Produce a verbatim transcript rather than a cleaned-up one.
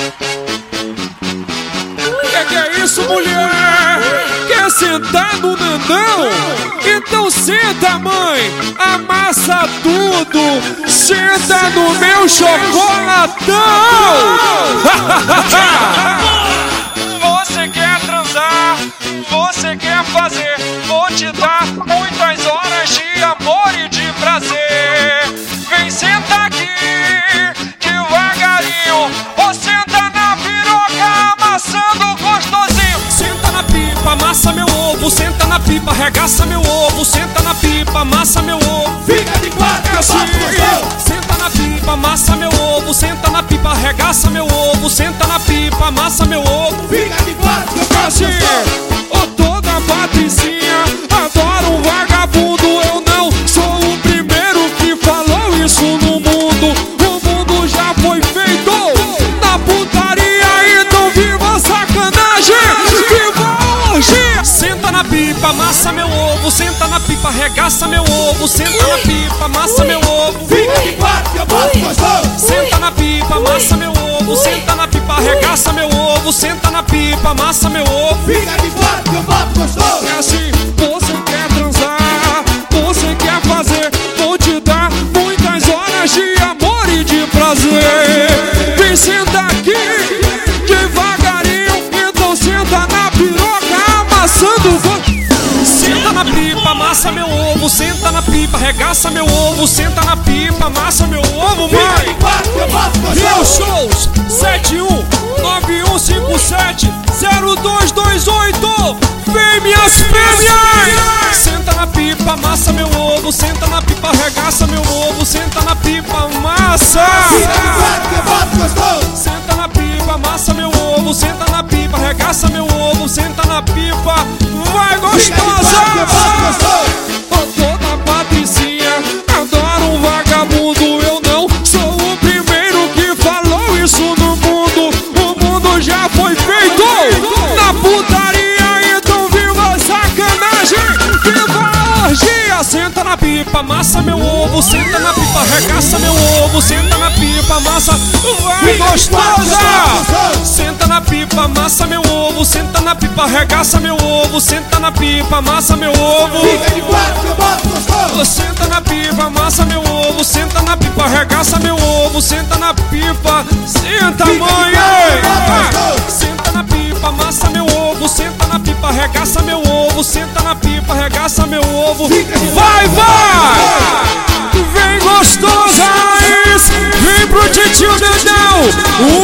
Que que é isso, mulher? Quer sentar no nandão? Então senta, mãe, amassa tudo, senta no meu chocolatão. Você quer transar? Você quer fazer? Vou te dar muitas horas de amor e de prazer. Vem sentar aqui, devagarinho, ou senta na piroca, amassando gostosinho. Senta na pipa, amassa meu ovo, senta na pipa, arregaça meu ovo, senta na pipa, amassa meu ovo. Fica de quatro, eu boto gostoso. Senta na pipa, amassa meu ovo, senta na pipa, arregaça meu ovo, senta na pipa, amassa meu ovo. Fica de quatro, eu boto gostoso. Ô toda patricinha, adoro um vagabundo. Eu não sou o primeiro que falou isso no mundo. O mundo já foi feito na putaria, então viva a sacanagem, viva a orgia. Senta na pipa, amassa meu ovo, senta na pipa, arregaça meu ovo, senta na pipa, amassa meu ovo. Fica de quatro, eu boto gostoso. Senta na pipa, amassa meu ovo, senta na pipa, arregaça meu ovo, senta na pipa, amassa meu ovo. Fica de quatro, eu boto gostoso. É assim, você quer transar, você quer fazer, vou te dar muitas horas de amor e de prazer. Vem sentar aqui, devagarinho, então senta na piroca, amassando o... Senta na pipa, amassa meu ovo, senta na pipa, arregaça meu ovo, senta na pipa, amassa meu ovo, Fica de mãe. quatro, eu boto Meus gostoso. shows, sete um nove um cinco sete zero dois dois oito. Vem minhas fêmeas! Senta na pipa, amassa meu ovo, senta na pipa, arregaça meu ovo, senta na pipa, amassa. Fica de quatro, eu boto gostoso. Senta na pipa, amassa meu ovo, senta na pipa, arregaça meu ovo, senta na pipa, vai Fica de quatro, eu boto gostosa! gostoso. Ô toda patricinha, adoro um vagabundo. Eu não sou o primeiro que falou isso no mundo. O mundo já foi feito na putaria, então viva a sacanagem, viva a orgia. Senta na pipa, amassa meu ovo, senta na pipa, arregaça meu ovo, senta na pipa, amassa, vai gostosa! Senta na pipa, amassa meu ovo, senta na pipa, arregaça meu ovo, senta na pipa, amassa meu ovo. Fica de quatro, eu boto gostoso. Senta na pipa, amassa meu ovo, senta na pipa, arregaça meu ovo, senta na pipa, senta mãe! ei! Senta na pipa, amassa meu ovo, senta na pipa, arregaça meu ovo, senta na pipa, arregaça meu ovo. Vai, vai! Vem gostosa, vem pro titio Dedéu!